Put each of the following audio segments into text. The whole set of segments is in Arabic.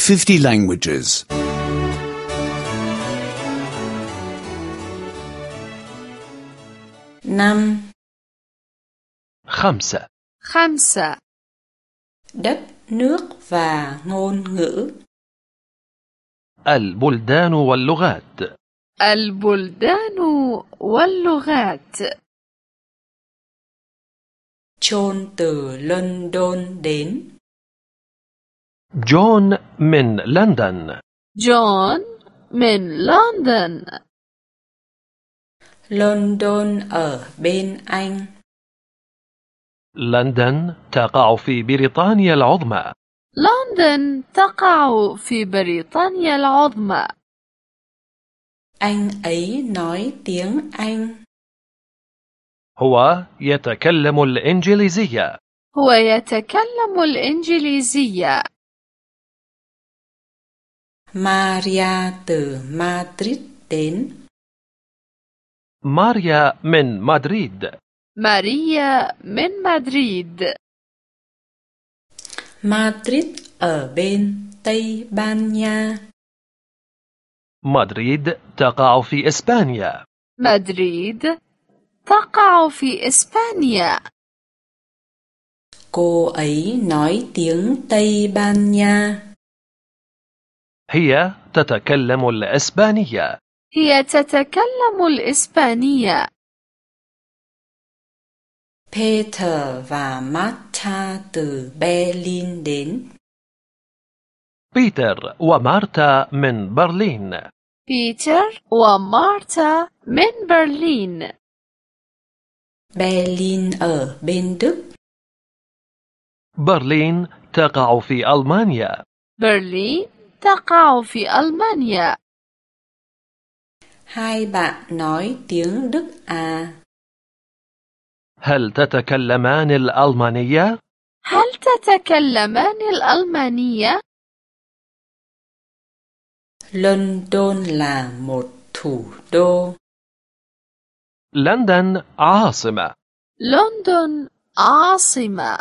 50 languages. 5. 5. 5. Đất nước và ngôn ngữ. البلدان واللغات. البلدان واللغات. John từ London đến. جون من لندن. جون من لندن. London ở bên Anh. لندن تقع في بريطانيا العظمى. لندن تقع في بريطانيا العظمى. Anh ấy nói tiếng Anh. هو يتكلم الإنجليزية. هو يتكلم الإنجليزية. Maria từ Madrid đến. ماريا من مدريد. ماريا من مدريد. Madrid ở bên Tây Ban Nha. مدريد تقع في إسبانيا. مدريد تقع في إسبانيا. Cô ấy nói tiếng Tây Ban Nha. هي تتكلم الإسبانية. هي تتكلم الإسبانية. Peter và Martha từ Berlin đến. بيتر ومارتا من برلين. بيتر ومارتا من برلين. Berlin ở bên Đức. برلين تقع في ألمانيا. برلين تقع في ألمانيا. Hai bạn nói tiếng Đức à? هل تتكلمان الألمانية؟ هل تتكلمان الألمانية؟ London là một thủ đô. لندن عاصمة. لندن عاصمة.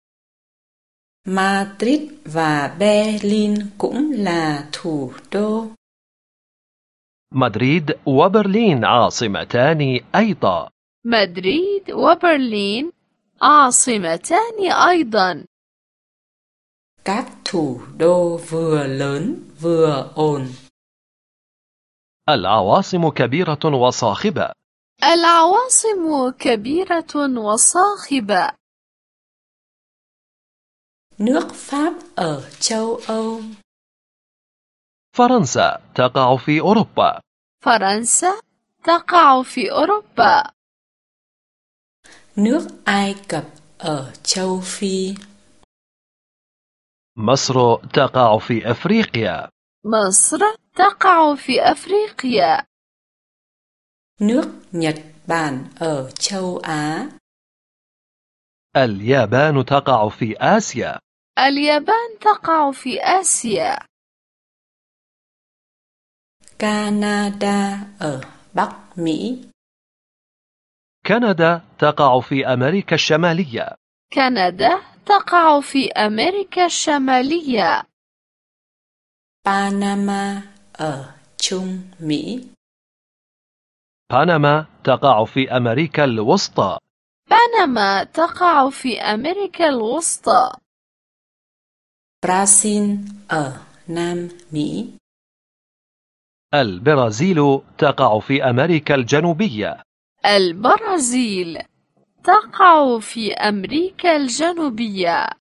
Madrid và Berlin cũng là thủ đô. مدريد وبرلين عاصمتان أيضا. مدريد وبرلين عاصمتان أيضا. Các thủ đô vừa lớn vừa ồn. العواصم كبيرة وصاخبة. العواصم كبيرة وصاخبة. Nước Pháp ở châu Âu. فرنسا تقع في أوروبا. فرنسا تقع في أوروبا. Nước Ai Cập ở châu Phi. مصر تقع في أفريقيا. مصر تقع في أفريقيا. Nước Nhật Bản ở châu Á. اليابان تقع في آسيا. اليابان تقع في آسيا. Canada ở Bắc Mỹ. كندا تقع في أمريكا الشمالية. كندا تقع في أمريكا الشمالية. Panama ở Trung Mỹ. بنما تقع في أمريكا الوسطى. بنما تقع في أمريكا الوسطى. Brazil ở Nam Mỹ. البرازيل تقع في أمريكا الجنوبية. البرازيل تقع في أمريكا الجنوبية.